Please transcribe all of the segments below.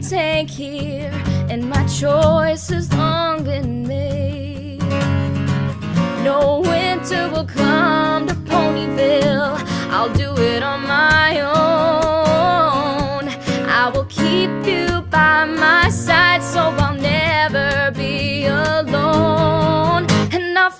tank here, and my choice has long been made. No winter will come to Ponyville, I'll do it on my own. I will keep you by my side, so I'll never be alone. And I'll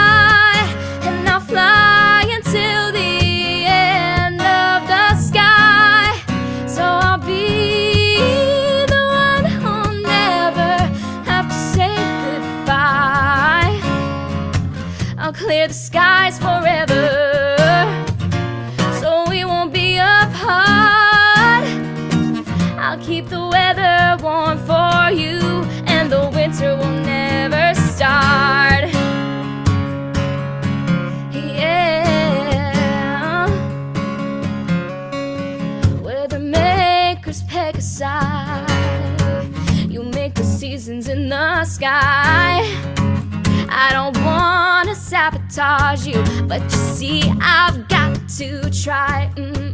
fly until the end of the sky. So I'll be the one who'll never have to say goodbye. I'll clear the skies forever, so we won't be apart. I'll keep the weather warm for you, and the winter will never start. Yeah. Weather makers peg aside, you make the seasons in the sky. I don't wanna sabotage you, but you see I've got to try.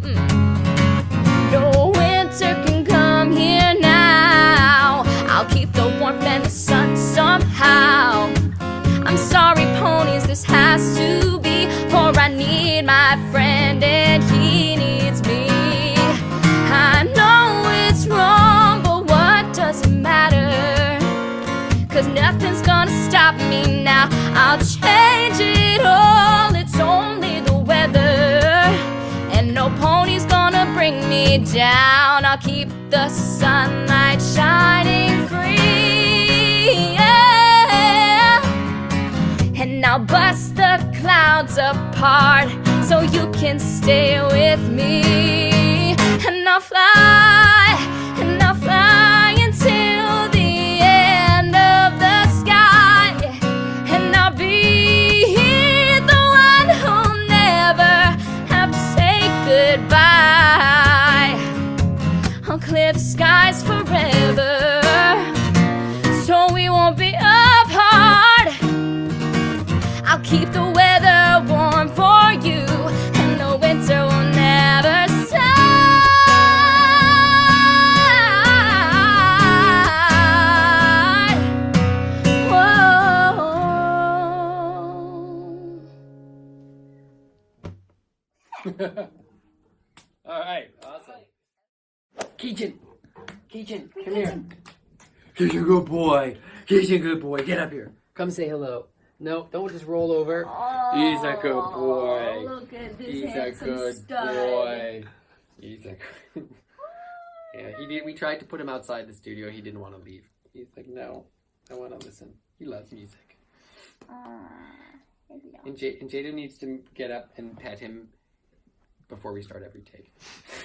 No winter can come here now, I'll keep the warmth and the sun somehow. I'm sorry ponies, this has to be, for I need my friend and he needs me. I know it's wrong, but what does it matter? 'Cause nothing's gonna stop me now. I'll change it all, it's only the weather, and no pony's gonna bring me down. I'll keep the sunlight shining free, yeah. And I'll bust the clouds apart, so you can stay with me. And I'll fly until the end of the sky. And I'll be the one who'll never have to say goodbye. I'll clear the skies forever, so we won't be apart. I'll keep the weather warm for you, and the winter will never start. Whoa. All right, awesome. Keichan, come here. Keichan, good boy. Keichan, good boy. Get up here. Come say hello. No, don't just roll over. He's a good boy. Look at this He's a handsome good stud. boy. He's a good. Yeah, he did. We tried to put him outside the studio. He didn't want to leave. He's like, no, I want to listen. He loves music. And Jada needs to get up and pet him before we start every take.